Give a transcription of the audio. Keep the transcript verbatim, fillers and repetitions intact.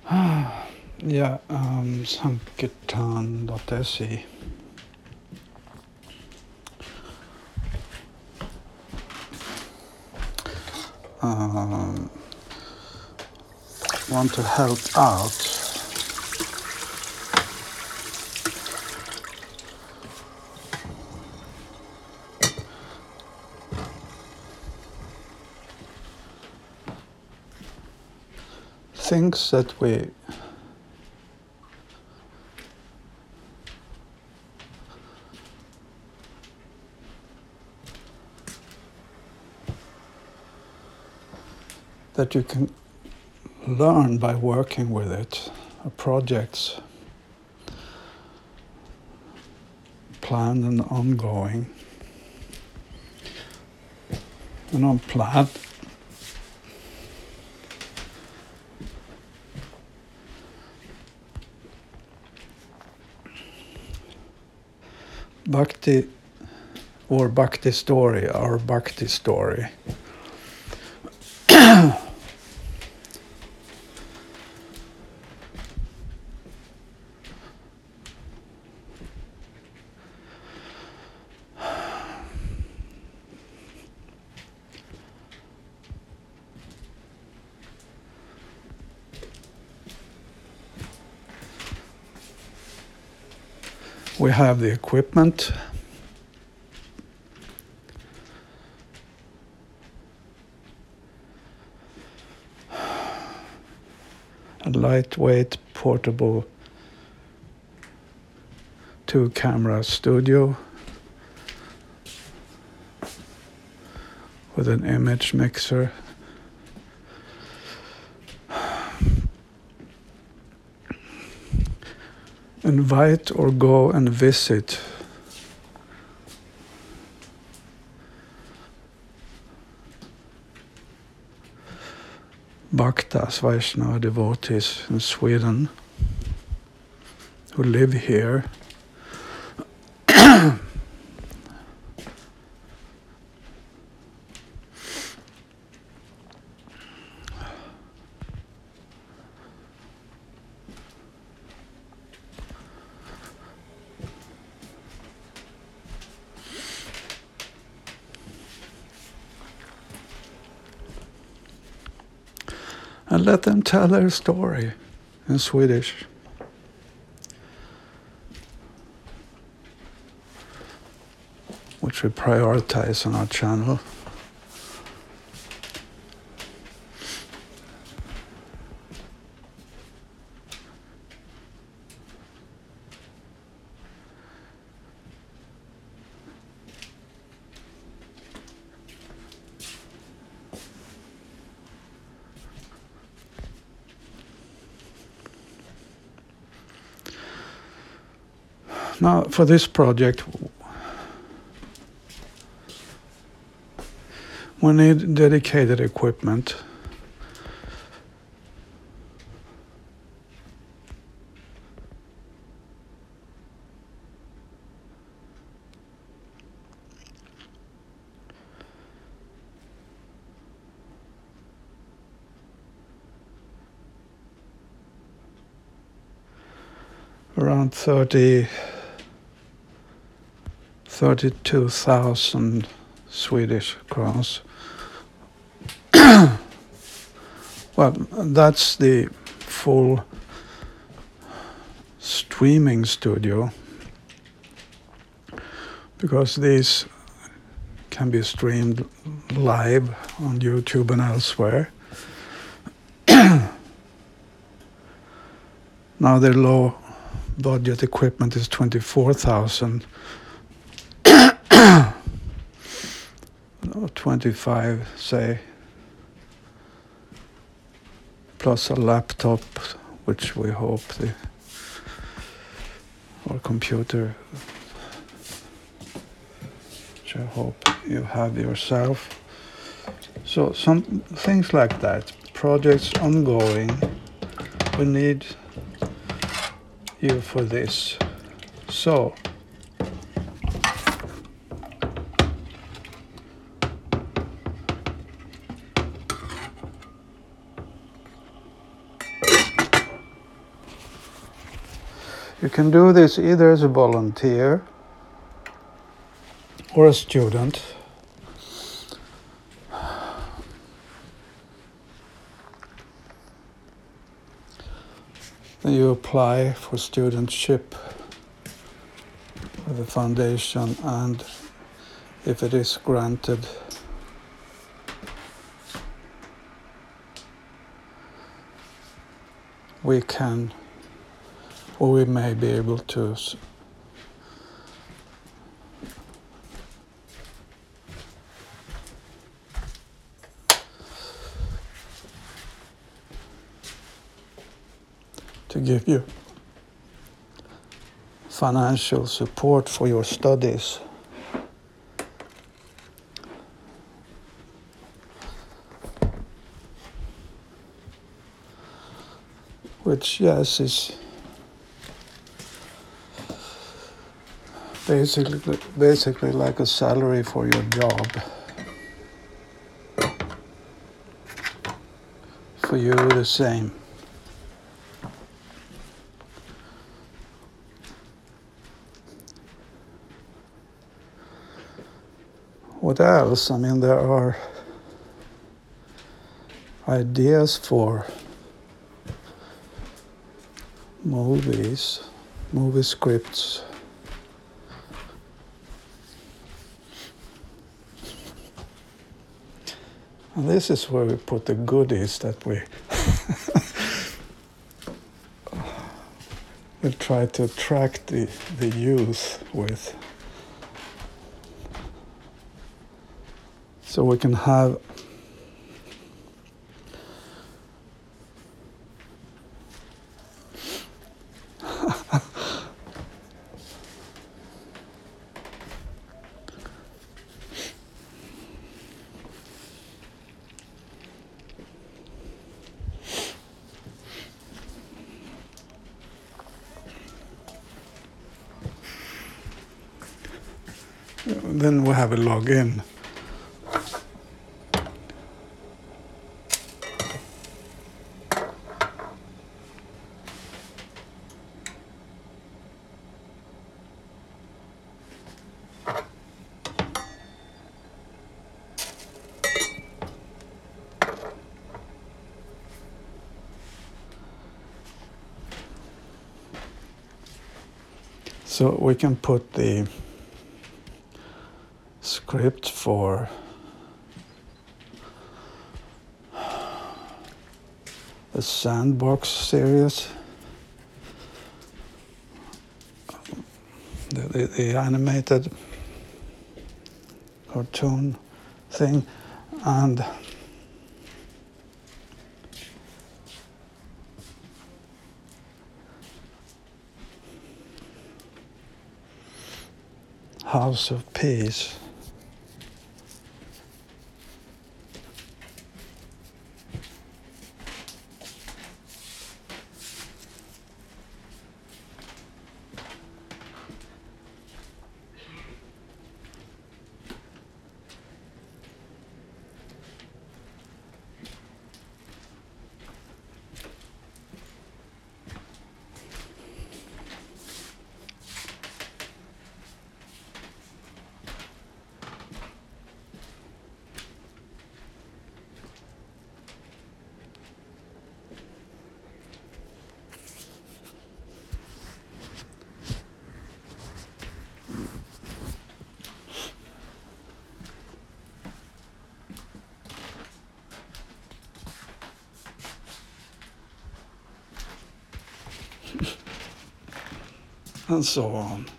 Yeah, um, sankirtan dot s e. Um, want to help out. Things that we that you can learn by working with it, uh, projects planned and ongoing, and unplanned. Bhakti or Bhakti story, our Bhakti story. We have the equipment. A lightweight, portable two-camera studio with an image mixer. Invite or go and visit Bhaktas, Vaishnava devotees in Sweden who live here. And let them tell their story in Swedish. Which we prioritize on our channel. Now, for this project, we need dedicated equipment. Around thirty, thirty-two thousand Swedish crowns. Well, that's the full streaming studio, because these can be streamed live on YouTube and elsewhere. Now their low budget equipment is twenty-four thousand. Or twenty-five, say, plus a laptop, which we hope the or computer, which I hope you have yourself. So some things like that, projects ongoing. We need you for this. So You can do this either as a volunteer or a student. Then you apply for studentship with the foundation, and if it is granted, we can, or we may be able to to give you financial support for your studies. Which, yes, is basically basically like a salary for your job. For you, the same. What else? I mean, there are ideas for movies, movie scripts. And this is where we put the goodies that we will try to attract the, the youth with. So we can have then we have a login. So we can put the script for the Sandbox series, the, the, the animated cartoon thing, and House of Peace. And so on.